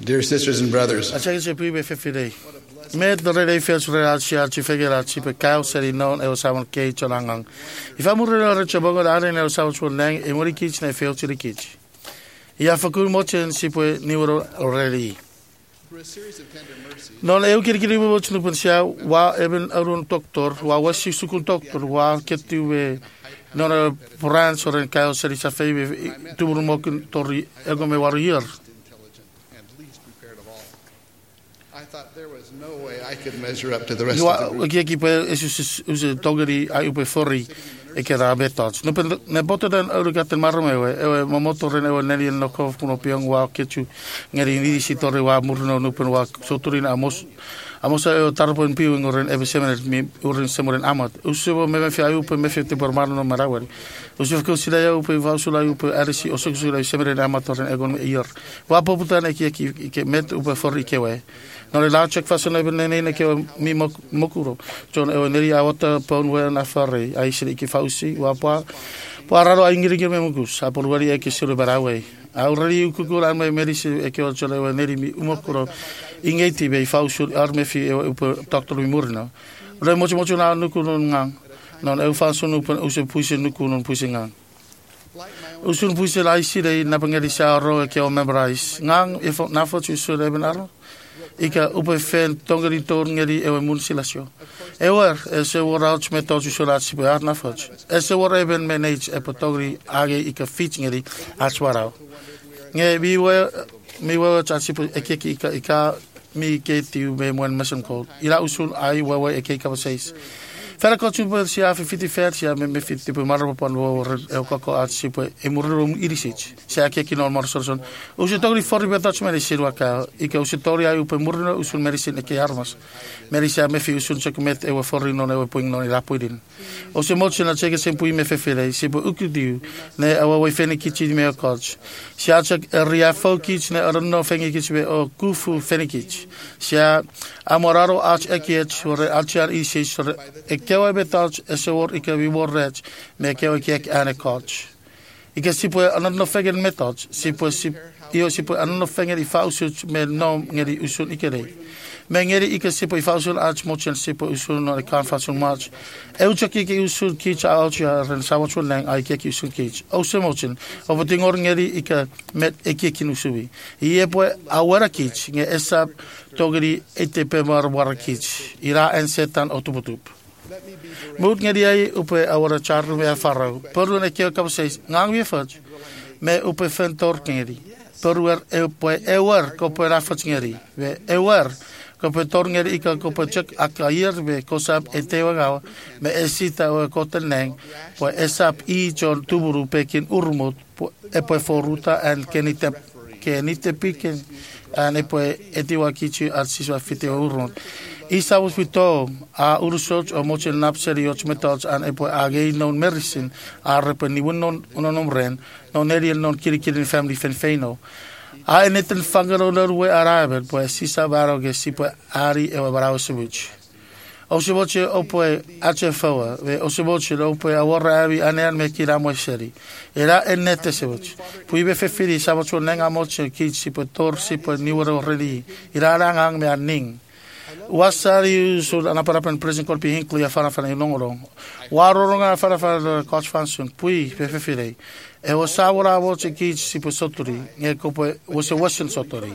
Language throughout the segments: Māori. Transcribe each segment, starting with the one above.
Dear sisters and brothers, Achake se pui be fefirei. Me the rei feels real sia ci figura ci pe kau seri non e o sawan ke cholangang. If amure re chabongo dare ne o sawan chulang e mori kich ne feels ci kich. Ia fakul mochen si pe niuro already. Non eu kiri mo chnu pensia wa even arun doctor wa wasi sukun doctor wa ketu we non a brand so ren kau seri sa fei tu mo kun tori ego me warrior. I thought there was no way I could measure up to the rest of the group. Ki pe is togeri ai upe forri e ke da betats. No ne bote den ouro gaten marme e momoto ren e neli no ko kuno piang wa ketu ngeri ni si torre wa murno no pen wa soturina amos e tarpo en piu ngoren e besemen mi urin semoren amat. Usebo me fi ai upe me fi te por marno marawari. Usef ko sila ya upe va sula upe arisi o sila semoren amat ren e gon ior. Wa poputan e ki met upe forri ke we. No le la check fason even nene ke mi mokuro jon e neri awata pon we na farre ai sili ki fausi wa pa raro ai ngiri me mukus a por wari e ke silo barawe already ukukura me merisi e ke o chole we neri mi mokuro ingeti be fausu arme fi e doctor mi murna re mocho na nukuno ngang non e fason upen use puise nukuno puise ngang usun puise lai sile na pangeri sa ro ke o memorise ngang e na fo tu so even aro ika upe fen tongeri torngeri e mun silasio ewer se worauts met tot isolasi be na fots se wor even manage e potogri age ika fittingeri aswarao nge mi we chasipo ekeki ika mi ke tiu be mon mission code ila usul ai we ekeka vocês Fera ko chupa sia fiti fer sia me fiti pe marro pon wo e ko at sipo e murro irisich sia ke ki normal sorson o se tori for betats me sirwa ka e ke o se tori ai pe murro usul medicine ke armas medicine me fi usul checkmet e wo for no ne po no ira poidin o se mo na cheke se pu me fe fere sipo ukudiu ne awa we fene kichi me coach sia check ria focus ne no fenge kichi o kufu fene kichi sia amoraro ach ekiet ore achar isi kewa betats e wor ik we wor rech me kewa kek ane coach ik sipo anno fegen methods sipo io sipo anno fegen I fausu me no ngeri usul ikere me ngeri ik sipo I fausu arch mochen sipo usul no kan fasul match eu choki ke usul kich out ya ren sawachul lang ai ke usul kich o se mochen o botingor ngeri ik met ekeki nusubi ie po awara kich nge esap togri etp mar kich ira en setan otubutup Moet ngeri ai upe awara charru me farau. Peru ne keo kap seis ngang we fat. Me upe fentor ngeri. Peru upe ewer ko pe rafat ngeri. We ewer ko pe tor ngeri ka ko pe check akair we ko sap etewa ga me esita o ko teneng. Po esap I jon tuburu pekin urmut e po foruta en kenite piken an e po etiwa kichi at siswa fite urmut. Isa was pito a urusot o mochel napseri och methods an epo age non medicine a repeni non ren non eriel non kiri family fenfeno a eneten fangero we arabe po sisa baro ge sipo ari e barao sebuch o seboche opo HFO we o seboche opo awora abi anen me kira mo seri era enete sebuch pu ibe fefiri sabocho nenga moche ki sipo tor sipo niworo reli ira rangang me aning wasari so ana para pen present corpi hinkli a fara nongoro waroronga fara coach function pui pefefirei e o sawara wo chiki si po sotori nge ko wo se washin sotori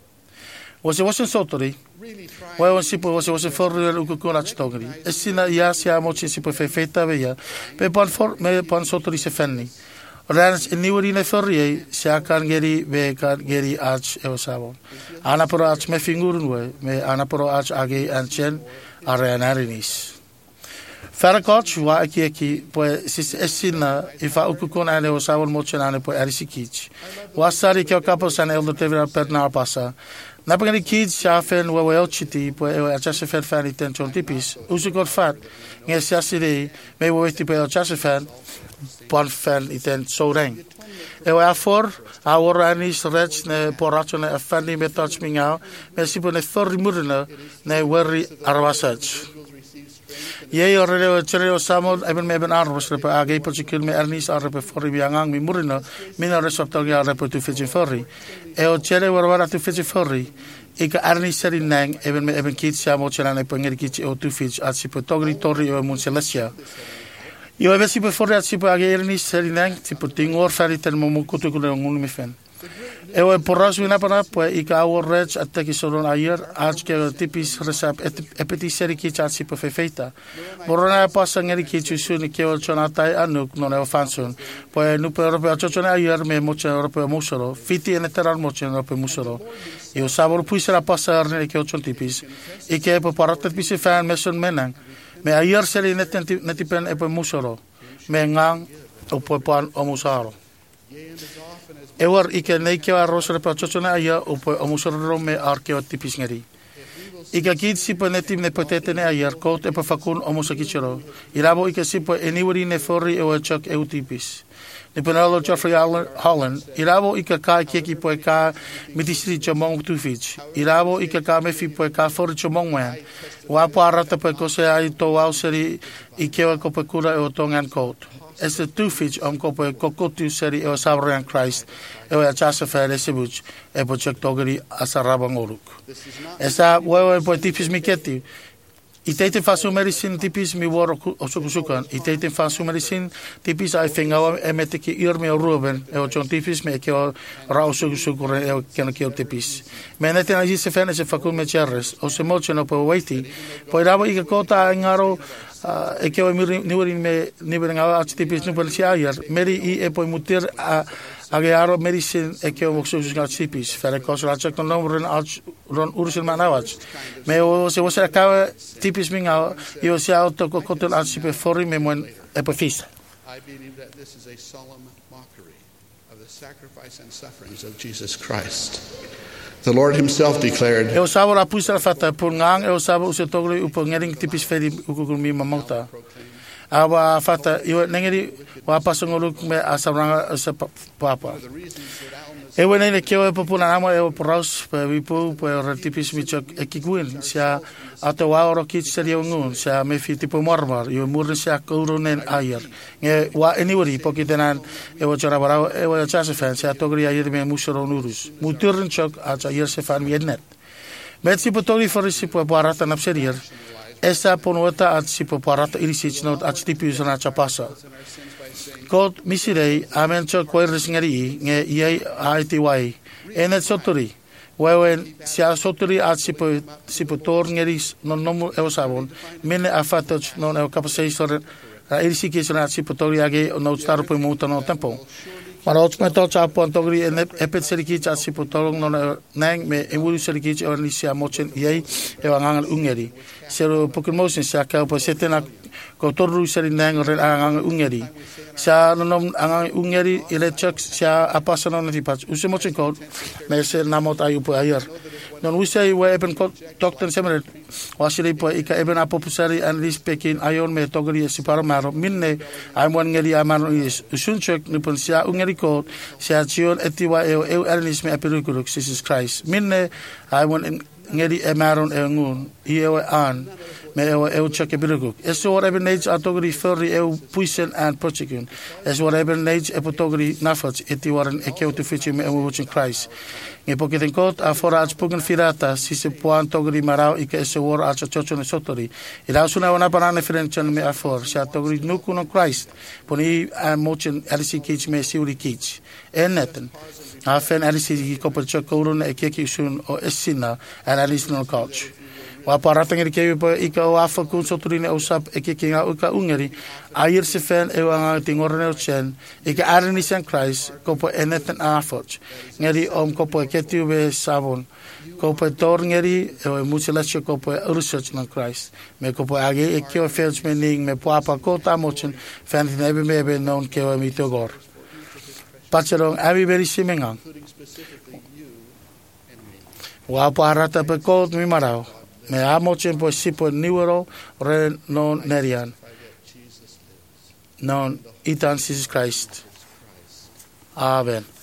wa si po wo for u ko la stogri e sina ya sia mo si po fefeta veia pe pon sotori se fenni Rans in nieuwe rine ferrie, sia kan geri we kan geri arch e osavo. Ana pro arch me fingurun we, me ana pro arch age anchen arenarinis. Farakot wa aki po sis esina ifa ukukon ane osavo mochen ane po arisikich. Wasari ke kapo san eldo tevra pet na pasa. Na pagani kids shafen we welchiti po e achase fer fan intention tipis. Usikot fat. Nge siasire me we tipo achase fan. Pon fan iten so reng. E wa for our anis rech ne poracho ne afani me touch me now. Me sipo ne for murna ne worry arwasach. Ye o reo tere o Samuel eben me ben arros repe age pochikil me ernis arrepe fori biangang mi murino mina resoptal ya repe tu fiji fori. E o tere warwara tu fiji fori. Ika ernis seri nang eben me eben kit Samuel chelane pengeri kit o tu fiji atsi potogri tori o munselesia. Io ave si fori atsi po age ernis seri nang tipo tingor fari ten momokutu kule ngulu mi fen. Eu e poras wina para poe I ka awor rech ateki soron ayer ach ke tipis resap epeti seri ki chatsi po feita. Morona pasa ngeri ki chusuni ke o chonatai anuk non e fansun. Poe nu pe europe chochona ayer me moche europe musoro. Fiti en eteral moche europe musoro. Eu sabor puisera pasa arne ke o chon tipis. I ke po paratet pisi fan meson menang. Me ayer seri netipen e po musoro. Me ngang o po pan o musaro. Ewar ike nei ke arroz re pachotona aya o musoro me arke o tipis ngeri. Ika kit sipo netim ne potete ne ayar kot e pa fakun o musakichero. Irabo ike sipo eniwari ne forri e o chak e tipis. Ne penalo Geoffrey Holland. Irabo ika ka keki po ka mitisri chomong tufich. Irabo ika ka mefi po ka forri chomong wan. Wa parata po ko se ai to au seri ike ko po kura e o tongan kot. Es de tufich om kope kokotu seri e o sabran Christ e o achasa fere sebuch e po chek togeri asarabang oruk. Esa wewe po tipis miketi. Iteiten fasu medicine tipis mi woro osukusukan. Iteiten fasu medicine tipis ai fengawa e meteki irme o ruben e o chon tipis me ke o rao osukusukure e o kena ke o tipis. Me neten aji se fene se fakun me cherres o se moche no po waiti. Po irabo ike kota ngaro e ke o niwari me niwari ngawa ati tipis nupel si ayer. Meri I e po mutir age aro medicine e ke o osukusukan tipis. Fere koso rachak ton nomren ron urusil manawach. Me o se wasa kawa tipis minga io si auto kokotel ansipe fori me mon epifis. I believe that this is a solemn mockery of the sacrifice and sufferings of Jesus Christ. The Lord himself declared, Eu sabor apusa fata pungang eu sabor usetogli upongering tipis feri ukukumi mamota. Awa fata io nengeri wa pasongoluk me asaranga se papa. Eu nene ke o popuna amo eu pros pe vipu pe retipis michok ekiguin sia ato wa oro kit seria ngun sia me fi tipo mormar eu murne sia kouronen ayer nge wa anyway pokitenan eu chora barao eu chase fan sia togri ayer me musoro nurus muturn chok acha ayer se fan mednet met si potori for si po parata napserier esa ponota at si po parata irisich not at tipis na chapasa God misirei amen cho koiris ngari nge iai ITY enet sotori wewen sia sotori at sipo tor ngeris non nomu e sabon mine afatoch non e kapasei sor irisi kisona at sipo tori age no staro po muta no tempo maar ook met tot op antogri en epet serikich at sipo torong non nang me emulu serikich on sia mochen iai e wangangal ungeri sero pokimosin sia ka po setena ko toru seri nang ren angang ungeri sa nonom angang ungeri ilechak sa apasano na tipat usimo chikot me se namot ayu po ayer non usai we eben doctor semer wasiri po ika eben apopusari and this pekin ayon me togri si paramaro minne ai mon ngeri amano is usunchek ni pon sia ungeri ko sia chion etiwa eu ernis me aperukuruk Jesus Christ minne ai mon ngeri emaron e ngun io an me eu check biruguk es whatever needs atogri ferry eu puisen and prochikun es whatever needs epotogri nafats etiwaran ekeutu fichi me watching Christ nge pokiten kot afora atspugen firata si se puan togri marau ike es war acha chocho ne sotori ila suna wana banane frenchen me afor sa togri nukuno Christ poni mochen LC kich me siuri kich enneten afen LC kopel chokorun ekeki sun o esina and LC no coach wa parata ngeri ke po ika o afa kun soturine o sap ekekinga o ka ungeri ayer se fen e wanga tingorne o chen ika arni san Christ ko po eneten afot ngeri om ko po ketiu be sabon ko po tor ngeri e muchelas ko po research na Christ me ko po age e ke fels mening me po apa ko ta mochen fen nebe mebe non ke o mitogor pachelong abi beri simengang wa parata pe ko mi marao me amo tempo sipo niwero re non nerian non itan Jesus Christ amen.